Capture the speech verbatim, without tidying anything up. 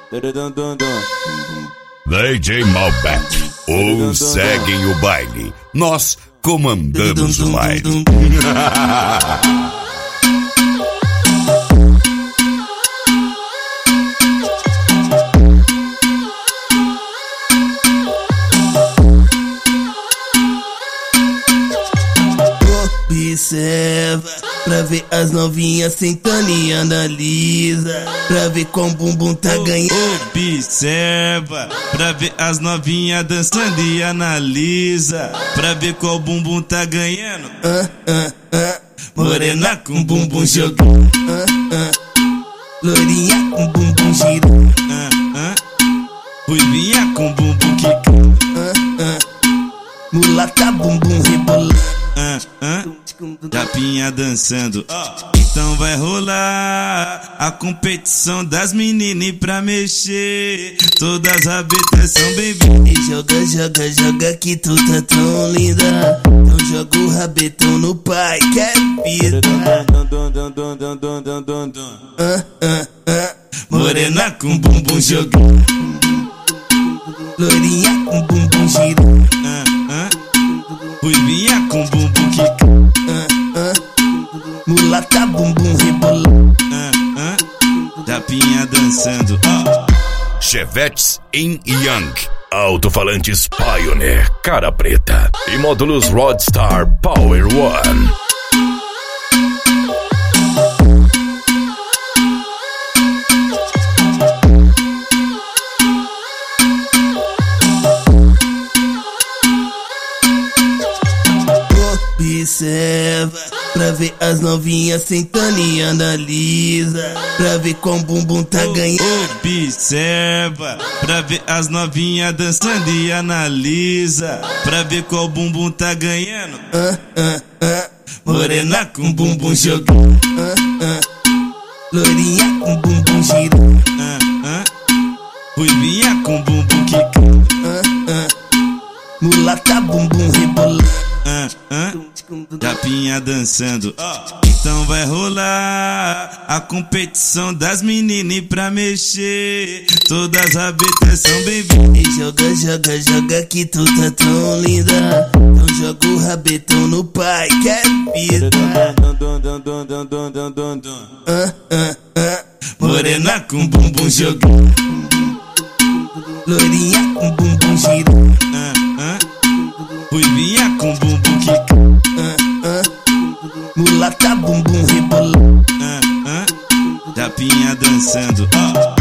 D J Malbec, uns seguem o baile, nós comandamos o baile. Observa, pra ver as novinhas sentando e analisa, pra ver como o bumbum tá ganhando. Observa, pra ver as novinhas dançando e analisa, pra ver qual bumbum tá ganhando. Ah, ah, ah. Morena com bumbum jogando. Ah, ah. Loirinha com bumbum girando. Ah, ah. Ruivinha com bumbum quicando. Ah, ah. Mulata bumbum rebolando. Ah, ah. Japinha dançando, oh. Então vai rolar a competição das meninas pra mexer. Todas as rabetas são bem-vindas. E joga, joga, joga que tu tá tão linda. Então joga o rabetão no pai, que é vida. Ah, ah, ah. Morena com bumbum jogando. Loirinha com bumbum girando. Ah, ah. Ruivinha com bumbum quicando. Mulata bumbum rebolando. Ah, ah. Japinha dançando, oh. Chevetes em Young, alto-falantes Pioneer cara preta e módulos Roadstar Power One. Observa, pra ver as novinhas sentando e analisa, pra ver como o bumbum tá ganhando. Observa, pra ver as novinhas dançando e analisa, pra ver qual bumbum tá ganhando. Ah, ah, ah. Morena com bumbum jogando. Ah, ah. Loirinha com bumbum girando. Ah, ah. Ruivinha com bumbum quicando. Ah, ah. Mulata bumbum rebolando. Ah, ah. Japinha dançando, oh. Então vai rolar a competição das meninas pra mexer. Todas as rabetas são bem-vindas. E joga, joga, joga que tu tá tão linda. Então joga o rabetão no pai, que é vida. Ah, ah, ah. Morena com bumbum jogando. Loirinha com bumbum girando. Ah, ah. Ruivinha com bumbum quicando. Ah, ah. Mulata bumbum rebolando. Ah, ah. Japinha dançando, oh.